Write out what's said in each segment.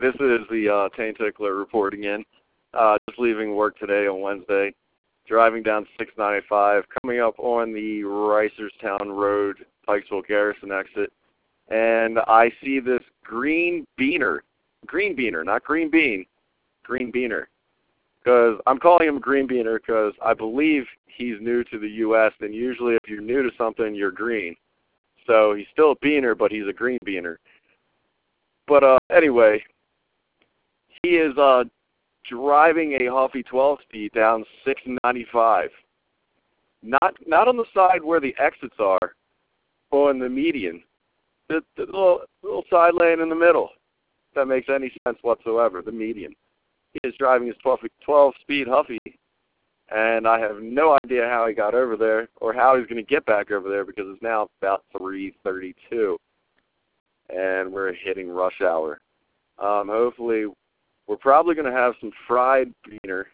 This is the Tane Tickler reporting in. Just leaving work today on Wednesday, driving down 695, coming up on the Reisterstown Road, Pikesville Garrison exit, and I see this green beaner, not green bean, green beaner. Because I'm calling him a green beaner because I believe he's new to the U.S., and usually if you're new to something, you're green. So he's still a beaner, but he's a green beaner. But anyway, he is driving a Huffy 12-speed down 695. Not on the side where the exits are, but on the median. The little side lane in the middle. If that makes any sense whatsoever, the median. He is driving his 12-speed Huffy, and I have no idea how he got over there or how he's going to get back over there because it's now about 3:32, and we're hitting rush hour. Hopefully, we're probably going to have some fried beaner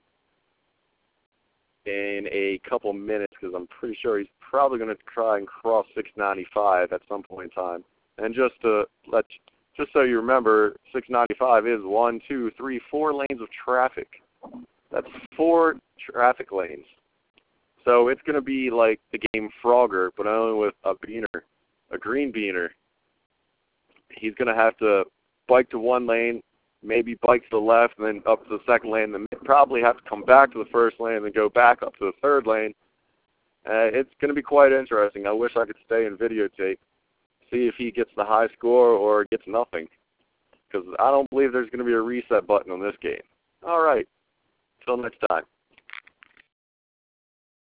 in a couple minutes because I'm pretty sure he's probably going to try and cross 695 at some point in time. And just so you remember, 695 is 4 lanes of traffic. That's 4 traffic lanes. So it's going to be like the game Frogger, but only with a beaner, a green beaner. He's going to have to bike to one lane, maybe bike to the left, and then up to the second lane, then probably have to come back to the first lane and then go back up to the third lane. It's going to be quite interesting. I wish I could stay and videotape, see if he gets the high score or gets nothing, because I don't believe there's going to be a reset button on this game. All right. Till next time.